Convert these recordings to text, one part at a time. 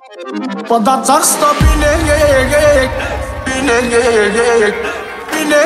Bă, dați asta bine, bine, bine, bine,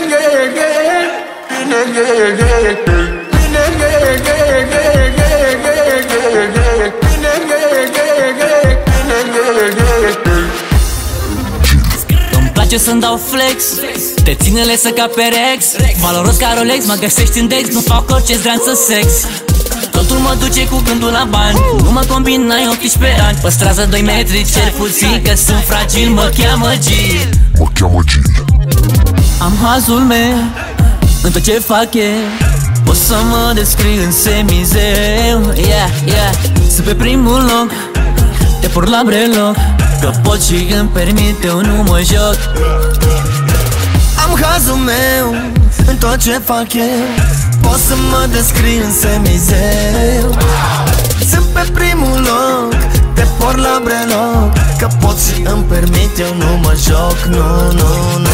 îmi place să-mi dau flex, te ține lesă ca pe Rex, valoros ca Rolex, mă găsești în Dex, nu fac orice zdreanță sex. Totul mă duce cu gândul la bani, nu mă combin, n-ai 18 ani. Păstrează 2 metri, cer puțin, că sunt fragil, mă cheamă Gil. Mă cheamă Gil. Am hazul meu în tot ce fac eu, poți să mă descrii în semizeu. Yeah, yeah, sunt pe primul loc, te port la breloc, că pot și îmi permit, eu nu mă joc. Am hazul meu în tot ce fac eu, poți să mă descrii în semizeu. Sunt pe primul loc, te port la breloc, că pot și îmi permit, eu nu mă joc. Nu, nu, nu.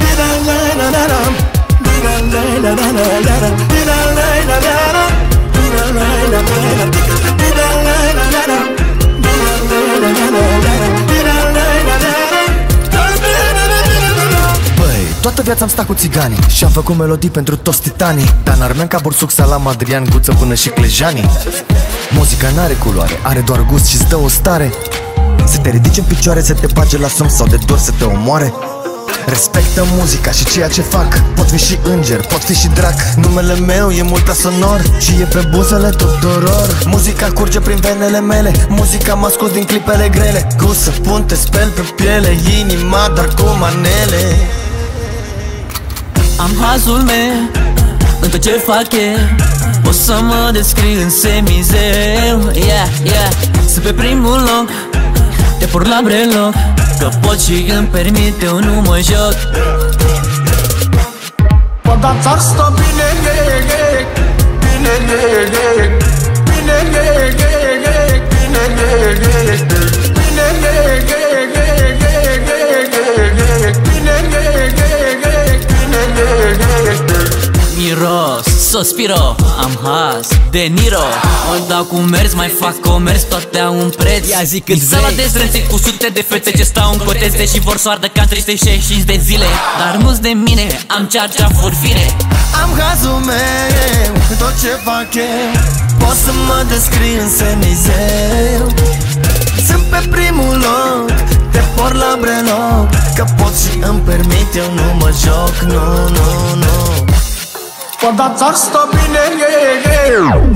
Toată viața am stat cu țiganii și am făcut melodii pentru toți titanii, Dan Armean, ca Borsuc, Salam, Adrian, Guță până și Clejanii. Muzica n-are culoare, are doar gust și-ți dă o stare. Să te ridici în picioare, să te bage la somn sau de dor să te omoare. Respectă muzica și ceea ce fac, pot fi și înger, pot fi și drac. Numele meu e mult prea sonor și e pe buzele tuturor. Muzica curge prin venele mele, muzica m-a scos din clipele grele. Gusă, punte, speli pe piele, inima doar cu manele. Am hazul meu în tot ce fac eu, poți să mă descrii în semizeu. Yeah, yeah, sunt pe primul loc, te port la breloc, că pot și îmi permit, eu nu mă joc. bă, dați asta bine, bine, bine, bine, Miros, Sospiro, am haz, De Niro. Mă dau cu mers, mai fac comerț, toate au un preț. Ia zi cât sala de zdrânțit cu sute de fete ce stau în cotete și vor soardă ca 365 de zile. Dar nu-s de mine, am cearceafuri fine. Am hazul meu în tot ce fac eu, poți să mă descrii în semizeu. Sunt pe primul loc, te port la breloc, că pot și îmi permit, eu nu mă joc. Nu, nu, nu. bă, dați asta bine,